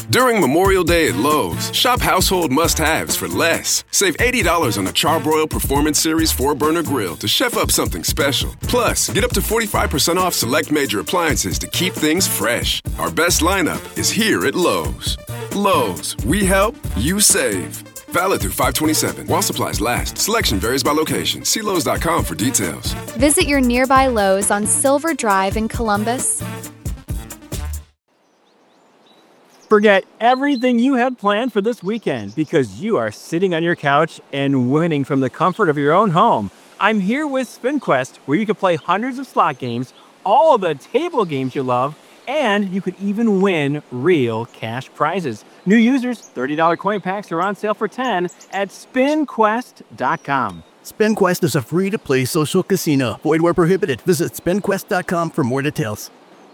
During Memorial Day at Lowe's, shop household must-haves for less. Save $80 on a Charbroil Performance Series 4-burner grill to chef up something special. Plus, get up to 45% off select major appliances to keep things fresh. Our best lineup is here at Lowe's. Lowe's, we help, you save. Valid through 5/27. While supplies last. Selection varies by location. See Lowes.com for details. Visit your nearby Lowe's on Silver Drive in Columbus. Forget everything you had planned for this weekend because you are sitting on your couch and winning from the comfort of your own home. I'm here with SpinQuest, where you can play hundreds of slot games, all of the table games you love, and you could even win real cash prizes. New users, $30 coin packs are on sale for $10 at SpinQuest.com. SpinQuest is a free-to-play social casino. Void where prohibited. Visit SpinQuest.com for more details.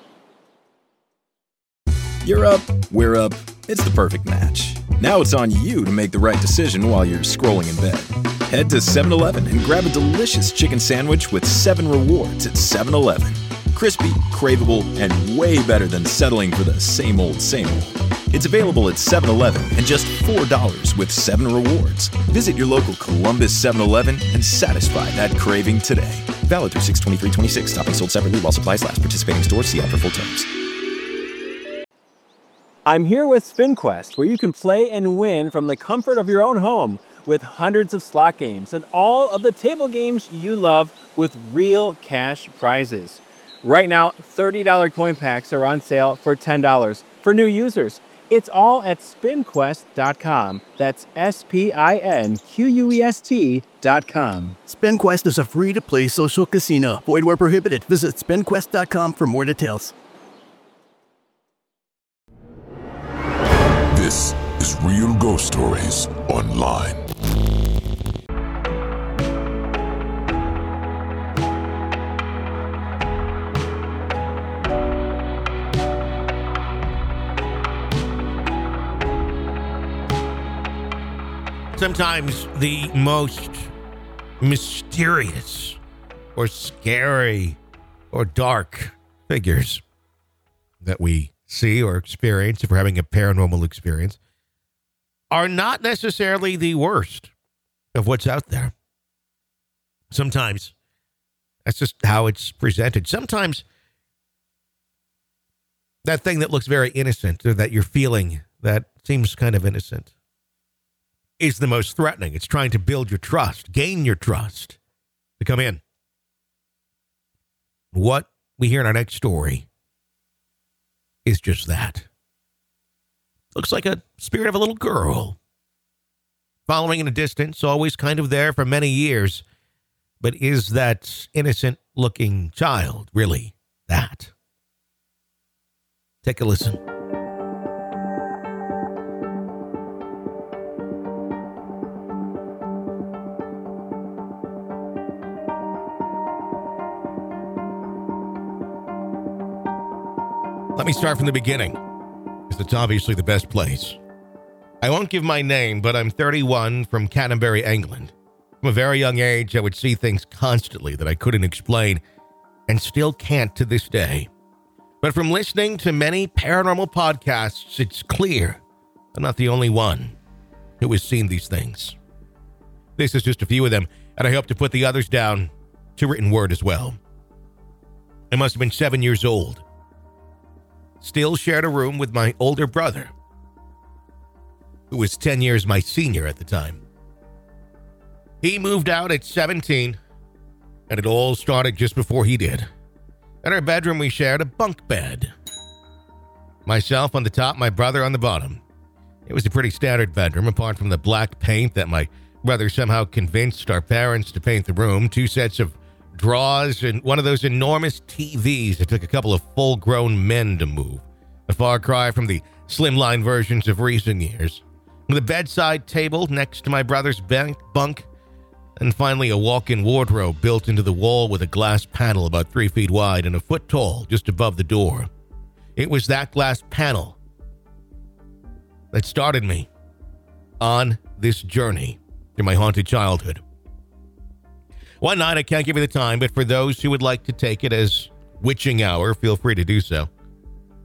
You're up, we're up. It's the perfect match. Now it's on you to make the right decision while you're scrolling in bed. Head to 7-Eleven and grab a delicious chicken sandwich with 7 rewards at 7-Eleven. Crispy, craveable, and way better than settling for the same old, same old. It's available at 7-Eleven and just $4 with 7 rewards. Visit your local Columbus 7-Eleven and satisfy that craving today. Valid through 6/23/26. Stopping sold separately while supplies last. Participating stores, see ad for full terms. I'm here with SpinQuest, where you can play and win from the comfort of your own home with hundreds of slot games and all of the table games you love with real cash prizes. Right now, $30 coin packs are on sale for $10 for new users. It's all at SpinQuest.com. That's SpinQuest.com. SpinQuest is a free-to-play social casino. Void where prohibited. Visit SpinQuest.com for more details. This is Real Ghost Stories Online. Sometimes the most mysterious or scary or dark figures that we see or experience, if we're having a paranormal experience, are not necessarily the worst of what's out there. Sometimes that's just how it's presented. Sometimes that thing that looks very innocent or that you're feeling that seems kind of innocent is the most threatening. It's trying to build your trust, gain your trust to come in. What we hear in our next story is just that. Looks like a spirit of a little girl. Following in a distance, always kind of there for many years. But is that innocent-looking child really that? Take a listen. Let me start from the beginning, because it's obviously the best place. I won't give my name, but I'm 31 from Canterbury, England. From a very young age, I would see things constantly that I couldn't explain, and still can't to this day. But from listening to many paranormal podcasts, it's clear I'm not the only one who has seen these things. This is just a few of them, and I hope to put the others down to written word as well. I must have been 7 years old. Still shared a room with my older brother, who was 10 years my senior at the time. He moved out at 17, and it all started just before he did. In our bedroom, we shared a bunk bed. Myself on the top, my brother on the bottom. It was a pretty standard bedroom, apart from the black paint that my brother somehow convinced our parents to paint the room, 2 sets of drawers, and one of those enormous TVs that took a couple of full-grown men to move. A far cry from the slimline versions of recent years. The bedside table next to my brother's bunk, and finally a walk-in wardrobe built into the wall with a glass panel about 3 feet wide and a foot tall just above the door. It was that glass panel that started me on this journey through my haunted childhood. One night, I can't give you the time, but for those who would like to take it as witching hour, feel free to do so.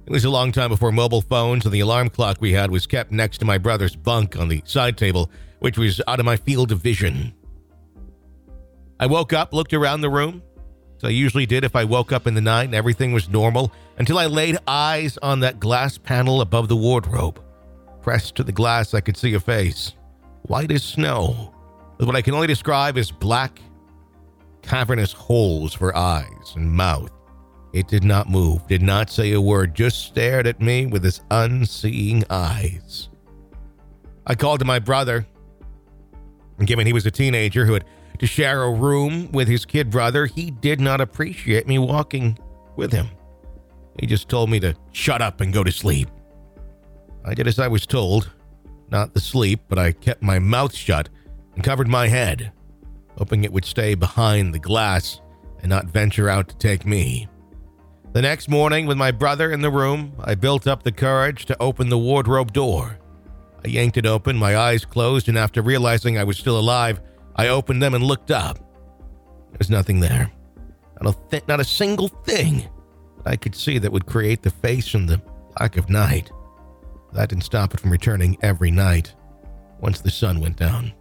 It was a long time before mobile phones, and the alarm clock we had was kept next to my brother's bunk on the side table, which was out of my field of vision. I woke up, looked around the room, as I usually did if I woke up in the night and everything was normal, until I laid eyes on that glass panel above the wardrobe. Pressed to the glass, I could see a face, white as snow, with what I can only describe as black, cavernous holes for eyes and mouth. It did not move, did not say a word, just stared at me with its unseeing eyes. I called to my brother, and given he was a teenager who had to share a room with his kid brother, he did not appreciate me walking with him. He just told me to shut up and go to sleep. I did as I was told, not the sleep, but I kept my mouth shut and covered my head, hoping it would stay behind the glass and not venture out to take me. The next morning, with my brother in the room, I built up the courage to open the wardrobe door. I yanked it open, my eyes closed, and after realizing I was still alive, I opened them and looked up. There was nothing there. Not a single thing that I could see that would create the face in the black of night. That didn't stop it from returning every night once the sun went down.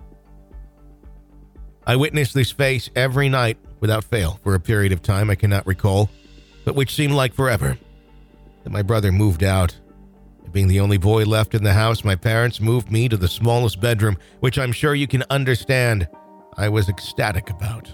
I witnessed this face every night without fail for a period of time I cannot recall, but which seemed like forever. Then my brother moved out. And being the only boy left in the house, my parents moved me to the smallest bedroom, which I'm sure you can understand I was ecstatic about.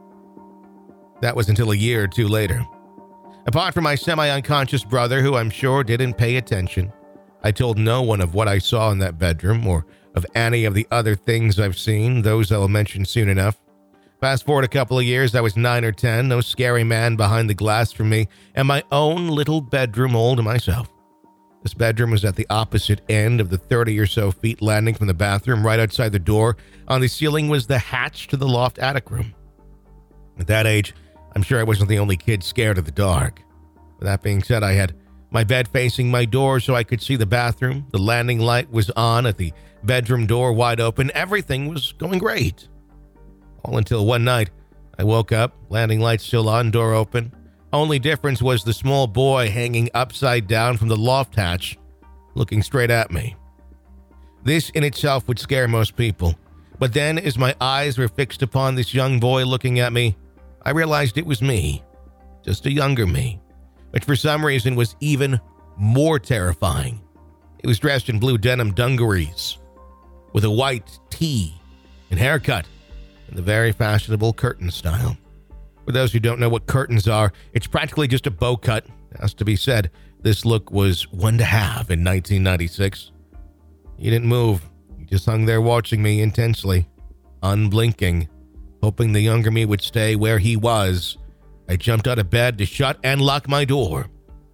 That was until a year or two later. Apart from my semi-unconscious brother, who I'm sure didn't pay attention, I told no one of what I saw in that bedroom or of any of the other things I've seen, those I will mention soon enough. Fast forward a couple of years, I was 9 or 10, no scary man behind the glass for me, and my own little bedroom all to myself. This bedroom was at the opposite end of the 30 or so feet landing from the bathroom. Right outside the door on the ceiling was the hatch to the loft attic room. At that age, I'm sure I wasn't the only kid scared of the dark. With that being said, I had my bed facing my door so I could see the bathroom. The landing light was on at the bedroom door wide open. Everything was going great. All until one night, I woke up, landing light still on, door open. Only difference was the small boy hanging upside down from the loft hatch, looking straight at me. This in itself would scare most people. But then, as my eyes were fixed upon this young boy looking at me, I realized it was me, just a younger me, which for some reason was even more terrifying. It was dressed in blue denim dungarees, with a white tee and haircut in the very fashionable curtain style. For those who don't know what curtains are, it's practically just a bow cut. It has to be said, this look was one to have in 1996. He didn't move. He just hung there watching me intensely, unblinking, hoping the younger me would stay where he was. I jumped out of bed to shut and lock my door.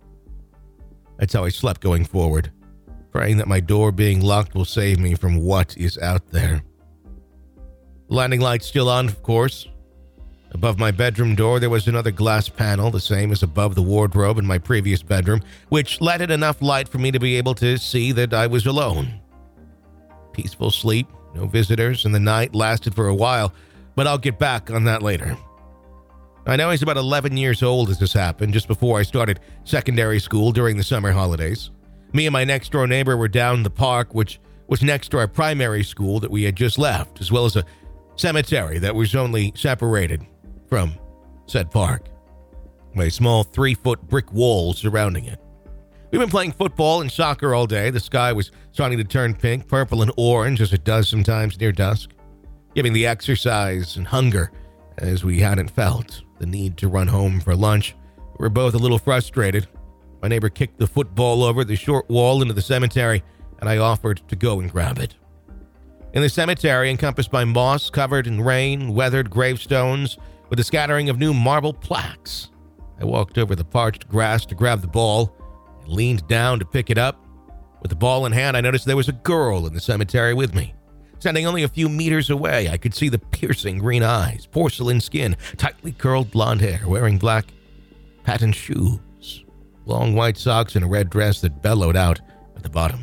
That's how I slept going forward, praying that my door being locked will save me from what is out there. The landing light still on, of course. Above my bedroom door, there was another glass panel, the same as above the wardrobe in my previous bedroom, which let in enough light for me to be able to see that I was alone. Peaceful sleep, no visitors, and the night lasted for a while, but I'll get back on that later. I know he's about 11 years old as this happened, just before I started secondary school during the summer holidays. Me and my next-door neighbor were down the park, which was next to our primary school that we had just left, as well as a cemetery that was only separated from said park by a small 3-foot brick wall surrounding it. We've been playing football and soccer all day. The sky was starting to turn pink, purple, and orange, as it does sometimes near dusk, giving the exercise and hunger as we hadn't felt the need to run home for lunch. We were both a little frustrated. My neighbor kicked the football over the short wall into the cemetery, and I offered to go and grab it. In the cemetery, encompassed by moss, covered in rain, weathered gravestones, with a scattering of new marble plaques, I walked over the parched grass to grab the ball and leaned down to pick it up. With the ball in hand, I noticed there was a girl in the cemetery with me. Standing only a few meters away, I could see the piercing green eyes, porcelain skin, tightly curled blonde hair, wearing black patent shoes, long white socks, and a red dress that bellowed out at the bottom.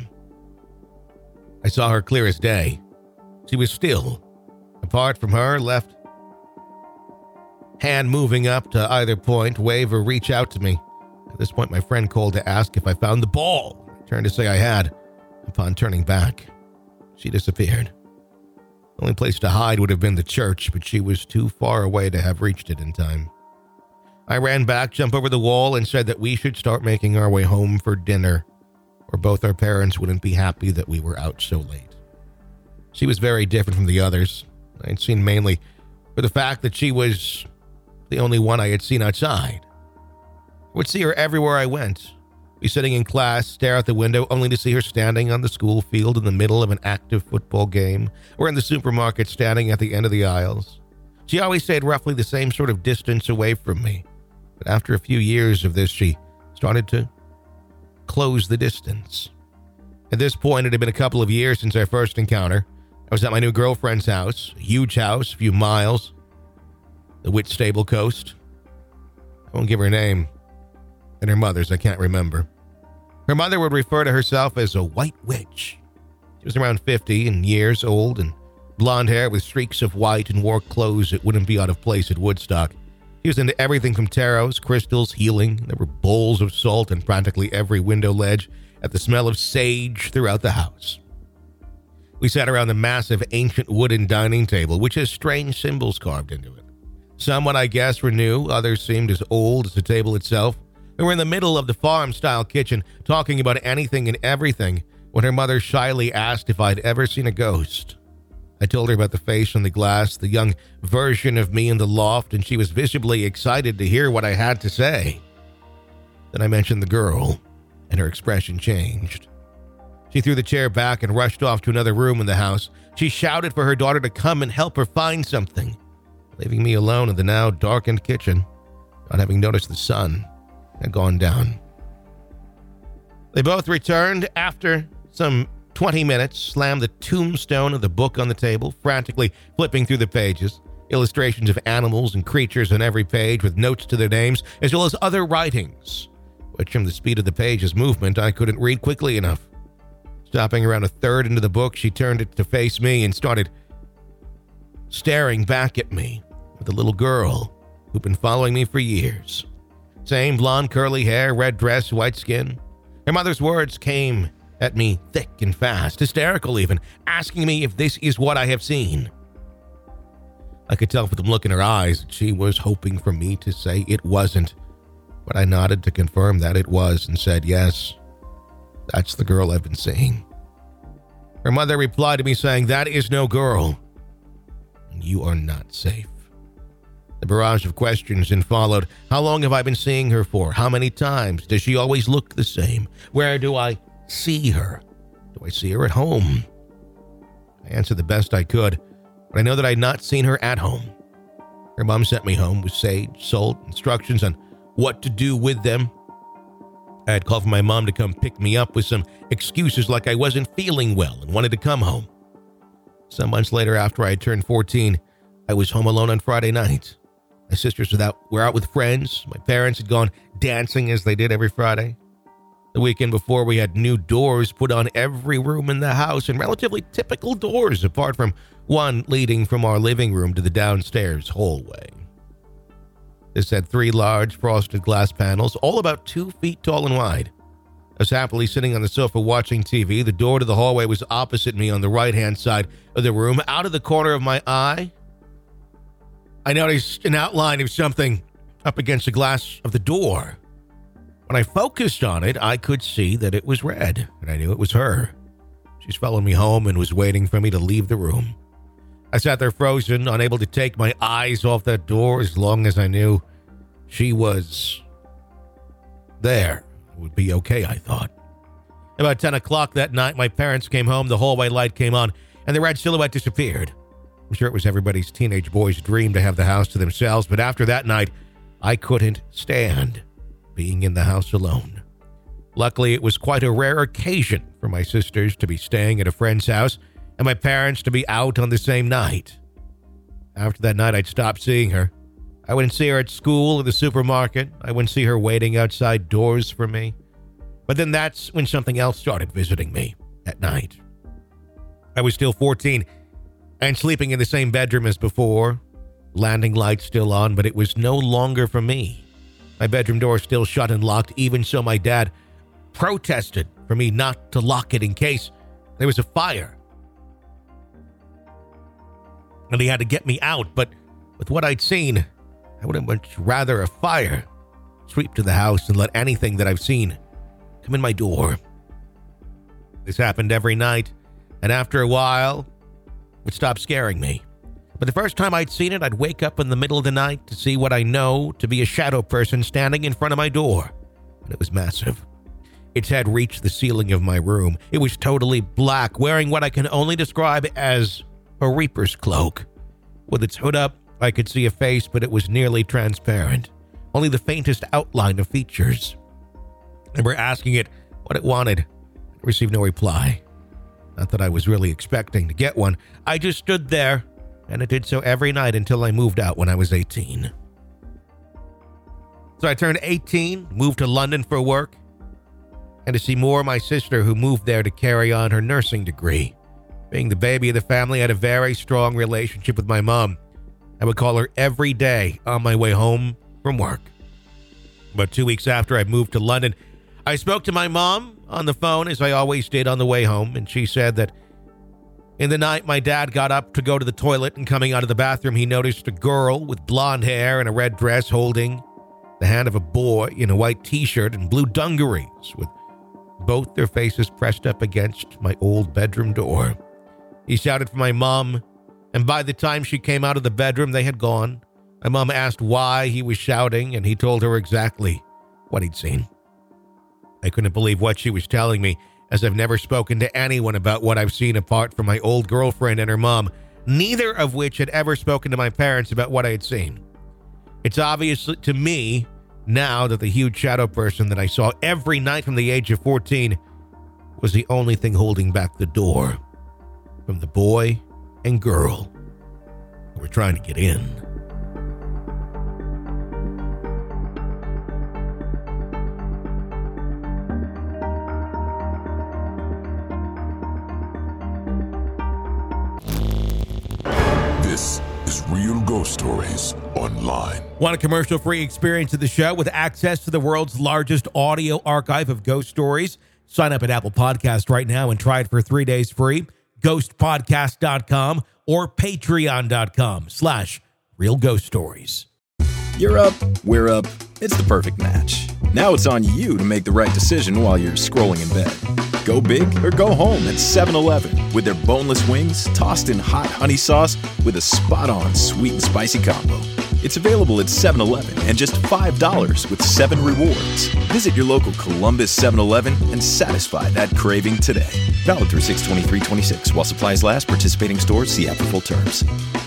I saw her clear as day. She was still. Apart from her left hand moving up to either point, wave or reach out to me. At this point, my friend called to ask if I found the ball. I turned to say I had. Upon turning back, she disappeared. The only place to hide would have been the church, but she was too far away to have reached it in time. I ran back, jumped over the wall, and said that we should start making our way home for dinner, or both our parents wouldn't be happy that we were out so late. She was very different from the others. I had seen mainly for the fact that she was the only one I had seen outside. I would see her everywhere I went. Be sitting in class, stare out the window, only to see her standing on the school field in the middle of an active football game, or in the supermarket standing at the end of the aisles. She always stayed roughly the same sort of distance away from me, but after a few years of this, she started to close the distance. At this point, it had been a couple of years since our first encounter. I was at my new girlfriend's house, a huge house, a few miles, the Whitstable coast. I won't give her name. And her mother's, I can't remember. Her mother would refer to herself as a white witch. She was around 50 and years old and blonde hair with streaks of white and wore clothes that wouldn't be out of place at Woodstock. She was into everything from tarots, crystals, healing. There were bowls of salt on practically every window ledge, and the smell of sage throughout the house. We sat around the massive ancient wooden dining table, which has strange symbols carved into it. Some, what I guess, were new. Others seemed as old as the table itself. We were in the middle of the farm-style kitchen, talking about anything and everything, when her mother shyly asked if I'd ever seen a ghost. I told her about the face on the glass, the young version of me in the loft, and she was visibly excited to hear what I had to say. Then I mentioned the girl, and her expression changed. She threw the chair back and rushed off to another room in the house. She shouted for her daughter to come and help her find something, leaving me alone in the now darkened kitchen, not having noticed the sun had gone down. They both returned after some 20 minutes, slammed the tombstone of the book on the table, frantically flipping through the pages, illustrations of animals and creatures on every page with notes to their names, as well as other writings, which from the speed of the page's movement I couldn't read quickly enough. Stopping around a third into the book, she turned it to face me and started staring back at me with a little girl who'd been following me for years. Same blonde curly hair, red dress, white skin. Her mother's words came at me thick and fast, hysterical even, asking me if this is what I have seen. I could tell from the look in her eyes that she was hoping for me to say it wasn't, but I nodded to confirm that it was and said, yes, that's the girl I've been seeing. Her mother replied to me saying, that is no girl, and you are not safe. The barrage of questions then followed. How long have I been seeing her for? How many times? Does she always look the same? Where do I see her? Do I see her at home? I answered the best I could, but I know that I had not seen her at home. Her mom sent me home with sage, salt, instructions on what to do with them. I had called for my mom to come pick me up with some excuses like I wasn't feeling well and wanted to come home. Some months later, after I had turned 14, I was home alone on Friday night. My sisters were out with friends. My parents had gone dancing as they did every Friday. The weekend before, we had new doors put on every room in the house, and relatively typical doors apart from one leading from our living room to the downstairs hallway. This had 3 large frosted glass panels, all about 2 feet tall and wide. I was happily sitting on the sofa watching TV. The door to the hallway was opposite me on the right-hand side of the room. Out of the corner of my eye, I noticed an outline of something up against the glass of the door. When I focused on it, I could see that it was red, and I knew it was her. She's followed me home and was waiting for me to leave the room. I sat there frozen, unable to take my eyes off that door as long as I knew she was there. It would be okay, I thought. About 10 o'clock that night, my parents came home, the hallway light came on, and the red silhouette disappeared. I'm sure it was everybody's teenage boy's dream to have the house to themselves, but after that night, I couldn't stand being in the house alone. Luckily, it was quite a rare occasion for my sisters to be staying at a friend's house and my parents to be out on the same night. After that night, I'd stopped seeing her. I wouldn't see her at school or the supermarket. I wouldn't see her waiting outside doors for me. But then that's when something else started visiting me at night. I was still 14 and sleeping in the same bedroom as before, landing lights still on, but it was no longer for me. My bedroom door still shut and locked. Even so, my dad protested for me not to lock it in case there was a fire. And he had to get me out, but with what I'd seen, I would have much rather a fire sweep to the house and let anything that I've seen come in my door. This happened every night, and after a while, it stopped scaring me. But the first time I'd seen it, I'd wake up in the middle of the night to see what I know to be a shadow person standing in front of my door. And it was massive. Its head reached the ceiling of my room. It was totally black, wearing what I can only describe as a reaper's cloak. With its hood up, I could see a face, but it was nearly transparent. Only the faintest outline of features. I remember asking it what it wanted. I received no reply. Not that I was really expecting to get one. I just stood there, and it did so every night until I moved out when I was 18. So I turned 18, moved to London for work, and to see more of my sister who moved there to carry on her nursing degree. Being the baby of the family, I had a very strong relationship with my mom. I would call her every day on my way home from work. But 2 weeks after I moved to London, I spoke to my mom on the phone, as I always did on the way home, and she said that in the night my dad got up to go to the toilet, and coming out of the bathroom, he noticed a girl with blonde hair and a red dress holding the hand of a boy in a white t-shirt and blue dungarees, with both their faces pressed up against my old bedroom door. He shouted for my mom, and by the time she came out of the bedroom, they had gone. My mom asked why he was shouting, and he told her exactly what he'd seen. I couldn't believe what she was telling me, as I've never spoken to anyone about what I've seen apart from my old girlfriend and her mom, neither of which had ever spoken to my parents about what I had seen. It's obvious to me now that the huge shadow person that I saw every night from the age of 14 was the only thing holding back the door from the boy and girl who were trying to get in. This is Real Ghost Stories Online. Want a commercial-free experience of the show with access to the world's largest audio archive of ghost stories? Sign up at Apple Podcast right now and try it for 3 days free. Ghostpodcast.com or patreon.com/realghoststories. You're up, we're up. It's the perfect match. Now it's on you to make the right decision while you're scrolling in bed. Go big or go home at 7-Eleven with their boneless wings tossed in hot honey sauce with a spot-on sweet and spicy combo. It's available at 7-Eleven and just $5 with 7 rewards. Visit your local Columbus 7-Eleven and satisfy that craving today. Valid through 6/23/26 while supplies last. Participating stores, see app for full terms.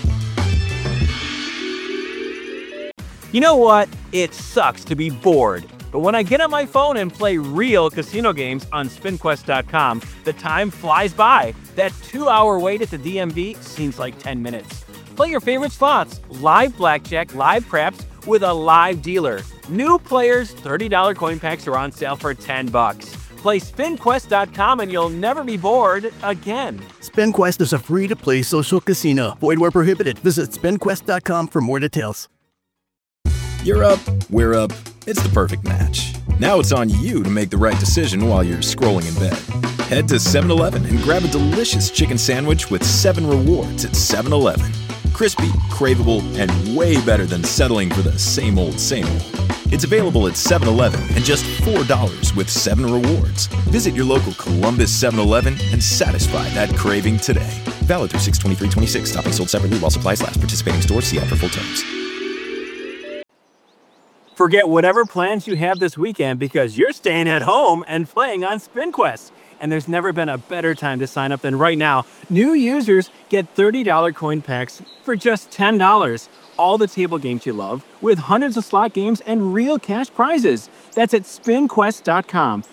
You know what? It sucks to be bored. But when I get on my phone and play real casino games on SpinQuest.com, the time flies by. That 2-hour wait at the DMV seems like 10 minutes. Play your favorite slots, live blackjack, live craps with a live dealer. New players, $30 coin packs are on sale for $10. Play SpinQuest.com and you'll never be bored again. SpinQuest is a free-to-play social casino. Void where prohibited. Visit SpinQuest.com for more details. You're up, we're up. It's the perfect match. Now it's on you to make the right decision while you're scrolling in bed. Head to 7-Eleven and grab a delicious chicken sandwich with 7 rewards at 7-Eleven. Crispy, craveable, and way better than settling for the same old, same old. It's available at 7-Eleven and just $4 with 7 rewards. Visit your local Columbus 7-Eleven and satisfy that craving today. Valid through 6/23/26. Toppings sold separately while supplies last. Participating stores, see app for full terms. Forget whatever plans you have this weekend because you're staying at home and playing on SpinQuest. And there's never been a better time to sign up than right now. New users get $30 coin packs for just $10. All the table games you love with hundreds of slot games and real cash prizes. That's at SpinQuest.com.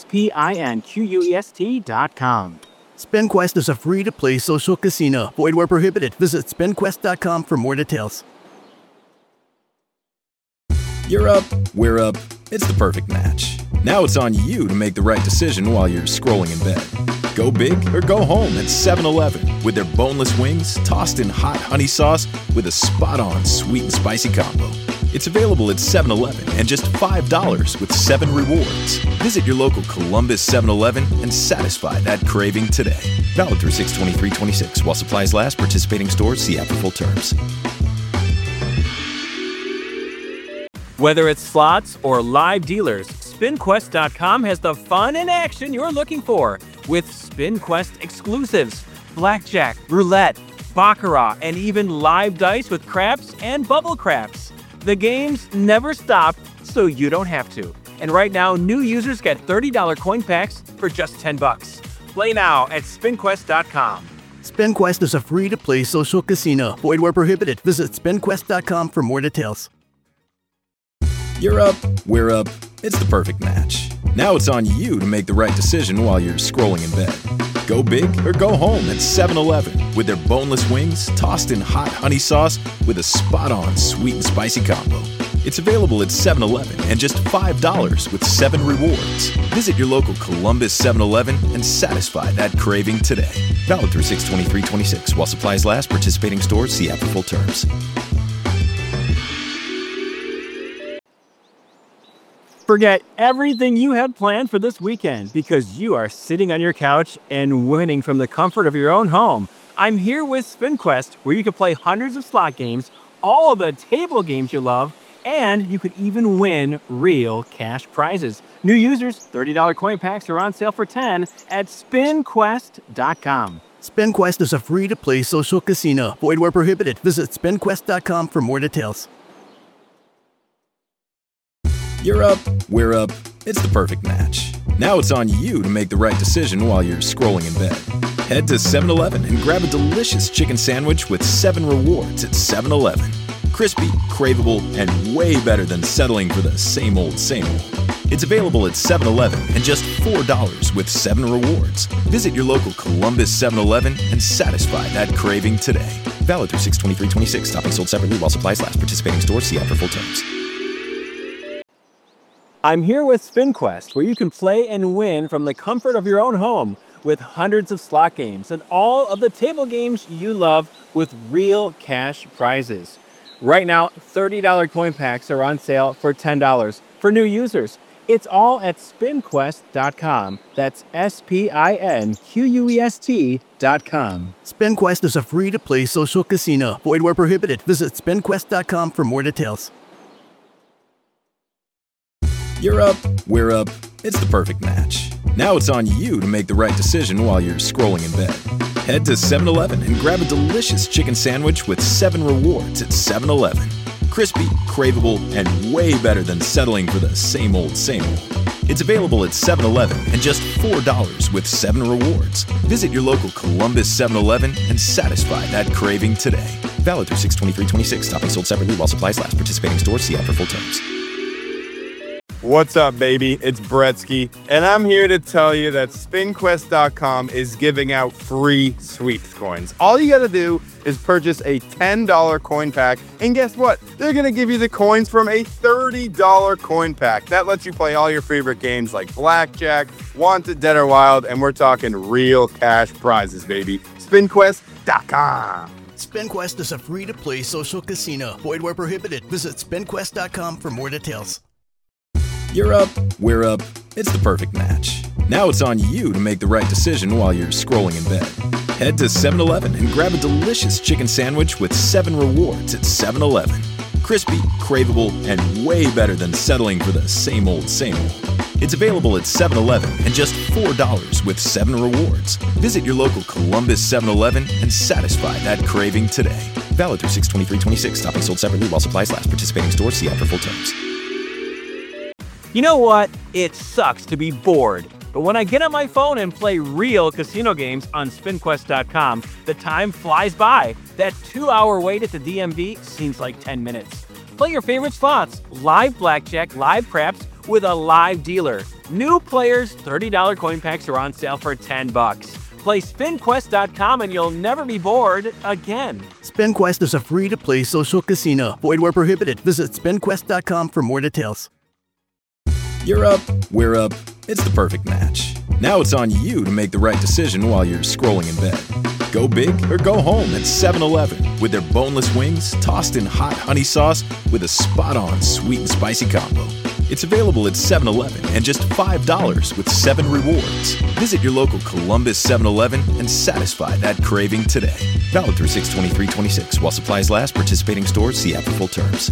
SpinQuest.com. SpinQuest is a free-to-play social casino. Void where prohibited. Visit SpinQuest.com for more details. You're up, we're up. It's the perfect match. Now it's on you to make the right decision while you're scrolling in bed. Go big or go home at 7-Eleven with their boneless wings tossed in hot honey sauce with a spot-on sweet and spicy combo. It's available at 7-Eleven and just $5 with 7 rewards. Visit your local Columbus 7-Eleven and satisfy that craving today. Valid through 6/23/26 while supplies last. Participating stores see app for full terms. Whether it's slots or live dealers, SpinQuest.com has the fun and action you're looking for with SpinQuest exclusives, blackjack, roulette, baccarat, and even live dice with craps and bubble craps. The games never stop, so you don't have to. And right now, new users get $30 coin packs for just $10. Play now at SpinQuest.com. SpinQuest is a free-to-play social casino. Void where prohibited. Visit SpinQuest.com for more details. You're up, we're up. It's the perfect match. Now it's on you to make the right decision while you're scrolling in bed. Go big or go home at 7-Eleven with their boneless wings tossed in hot honey sauce with a spot-on sweet and spicy combo. It's available at 7-Eleven and just $5 with 7 rewards. Visit your local Columbus 7-Eleven and satisfy that craving today. Valid through 6/23/26 while supplies last. Participating stores see app for full terms. Forget everything you had planned for this weekend because you are sitting on your couch and winning from the comfort of your own home. I'm here with SpinQuest, where you can play hundreds of slot games, all of the table games you love, and you could even win real cash prizes. New users, $30 coin packs are on sale for $10 at SpinQuest.com. SpinQuest is a free-to-play social casino. Void where prohibited. Visit SpinQuest.com for more details. You're up, we're up. It's the perfect match. Now it's on you to make the right decision while you're scrolling in bed. Head to 7-Eleven and grab a delicious chicken sandwich with 7 rewards at 7-Eleven. Crispy, craveable, and way better than settling for the same old, same old. It's available at 7-Eleven and just $4 with 7 rewards. Visit your local Columbus 7-Eleven and satisfy that craving today. Valid through 6/23/26. Topping sold separately while supplies last. Participating stores see app for full terms. I'm here with SpinQuest, where you can play and win from the comfort of your own home with hundreds of slot games and all of the table games you love with real cash prizes. Right now, $30 coin packs are on sale for $10 for new users. It's all at SpinQuest.com. That's SpinQuest.com. SpinQuest is a free-to-play social casino. Void where prohibited. Visit SpinQuest.com for more details. You're up, we're up. It's the perfect match. Now it's on you to make the right decision while you're scrolling in bed. Head to 7-Eleven and grab a delicious chicken sandwich with 7 rewards at 7-Eleven. Crispy, craveable, and way better than settling for the same old, same old. It's available at 7-Eleven and just $4 with 7 rewards. Visit your local Columbus 7-Eleven and satisfy that craving today. Valid through 6/23/26. Topping sold separately while supplies last. Participating stores see app for full terms. What's up, baby? It's Bretsky, and I'm here to tell you that SpinQuest.com is giving out free sweeps coins. All you gotta do is purchase a $10 coin pack, and guess what? They're gonna give you the coins from a $30 coin pack. That lets you play all your favorite games like Blackjack, Wanted, Dead or Wild, and we're talking real cash prizes, baby. SpinQuest.com. SpinQuest is a free-to-play social casino. Void where prohibited. Visit SpinQuest.com for more details. You're up, we're up. It's the perfect match. Now it's on you to make the right decision while you're scrolling in bed. Head to 7-Eleven and grab a delicious chicken sandwich with 7 rewards at 7-Eleven. Crispy, craveable, and way better than settling for the same old, same old. It's available at 7-Eleven and just $4 with 7 rewards. Visit your local Columbus 7-Eleven and satisfy that craving today. Valid through 6/23/26. Topping sold separately while supplies last. Participating stores see app for full terms. You know what? It sucks to be bored. But when I get on my phone and play real casino games on SpinQuest.com, the time flies by. That 2-hour wait at the DMV seems like 10 minutes. Play your favorite slots, live blackjack, live craps with a live dealer. New players, $30 coin packs are on sale for $10. Play SpinQuest.com and you'll never be bored again. SpinQuest is a free-to-play social casino. Void where prohibited. Visit SpinQuest.com for more details. You're up, we're up. It's the perfect match. Now it's on you to make the right decision while you're scrolling in bed. Go big or go home at 7-Eleven with their boneless wings tossed in hot honey sauce with a spot-on sweet and spicy combo. It's available at 7-Eleven and just $5 with 7 rewards. Visit your local Columbus 7-Eleven and satisfy that craving today. Valid through 6/23/26 while supplies last. Participating stores see app for full terms.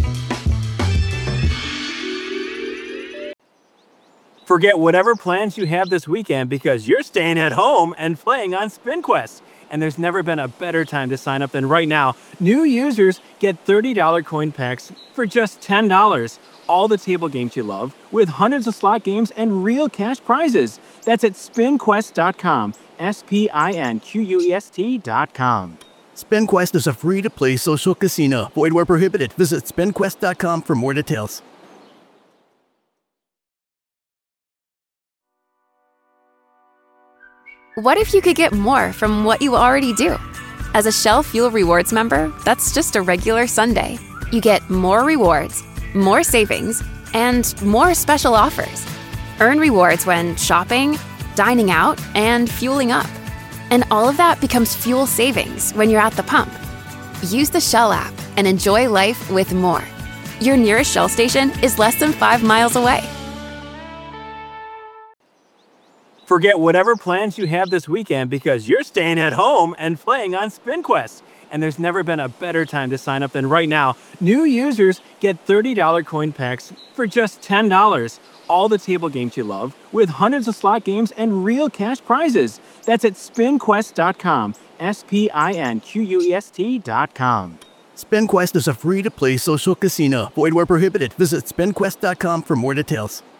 Forget whatever plans you have this weekend because you're staying at home and playing on SpinQuest. And there's never been a better time to sign up than right now. New users get $30 coin packs for just $10. All the table games you love with hundreds of slot games and real cash prizes. That's at spinquest.com. SPINQUEST.com. SpinQuest is a free-to-play social casino. Void where prohibited. Visit spinquest.com for more details. What if you could get more from what you already do? As a Shell Fuel Rewards member, that's just a regular Sunday. You get more rewards, more savings, and more special offers. Earn rewards when shopping, dining out, and fueling up. And all of that becomes fuel savings when you're at the pump. Use the Shell app and enjoy life with more. Your nearest Shell station is less than 5 miles away. Forget whatever plans you have this weekend because you're staying at home and playing on SpinQuest. And there's never been a better time to sign up than right now. New users get $30 coin packs for just $10. All the table games you love with hundreds of slot games and real cash prizes. That's at spinquest.com. SPINQUEST.com. SpinQuest is a free-to-play social casino. Void where prohibited. Visit spinquest.com for more details.